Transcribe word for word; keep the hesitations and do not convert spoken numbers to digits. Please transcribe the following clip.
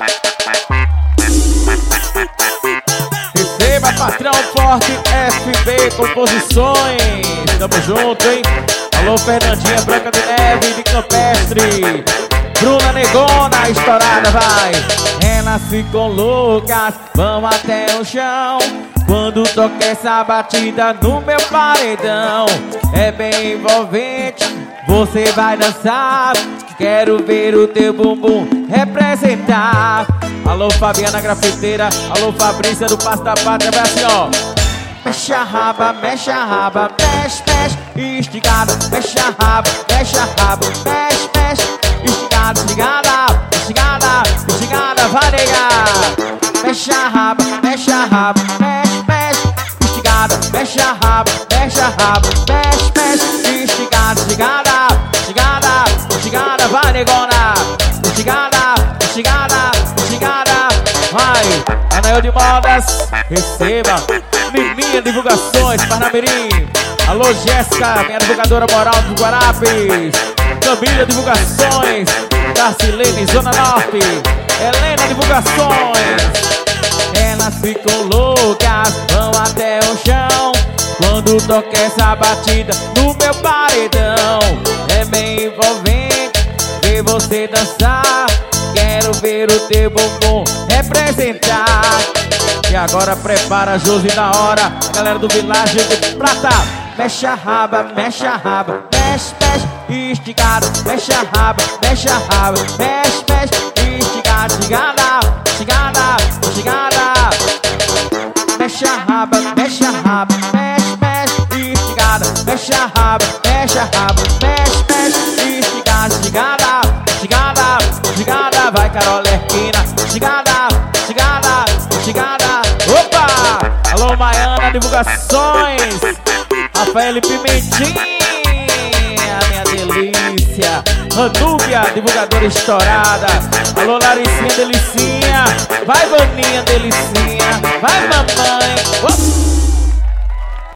Receba, patrão forte, F B Composições. Tamo junto, hein? Alô, Fernandinha Branca de Neve de Campestre. Bruna Negona, estourada, vai. Renasci com Lucas, vamos até o chão. Quando toca essa batida no meu paredão, é bem envolvente, você vai dançar. Quero ver o teu bumbum representar. Alô, Fabiana Grafiteira, alô, Fabrícia do Passo da Pátria, vai assim, ó. Mexe a raba, mexe a raba, mexe, mexe, esticada. Mexe a raba, mexe a raba, mexe, mexe, esticada, esticada, esticada, esticada, vai negar. Mexe a raba, mexe a raba, mexe, mexe, esticada. Mexe a raba, mexe a raba, mexe, mexe, esticada, esticada, esticada, esticada, vai negona. Esticada, esticada, esticada, vai. Anel de Modas, receba. Liminha Divulgações, Parnamirim. Alô, Jéssica, minha divulgadora moral dos Guarapes. Camila Divulgações, Darcilene, Zona Norte. Helena Divulgações. Renasci com Lucas, vão até o chão. Quando toca essa batida no meu paredão, é bem envolvente ver você dançar. Quero ver o teu bumbum representar. E agora prepara a Josi na hora, galera do Vilagem de Prata. Mexe a raba, mexe a raba, mexe, mexe, esticada. Mexe a raba, mexe a raba, mexe, mexe, esticada, esticada, esticada, esticada. Mexe a raba, mexe a raba, mexe, mexe, esticada. Mexe a raba, mexe a raba, mexe, mexe, esticada, esticada, esticada, esticada. Vai, Carol Lerquina, esticada, esticada, esticada. Opa! Alô, Maiana Divulgações. Rafael Pimentinha, minha delícia. Ranúbia, divulgadora estourada. Alô, Laricinha Delicinha. Vai, Vaninha Delicinha. Vai, mamãe. Opa!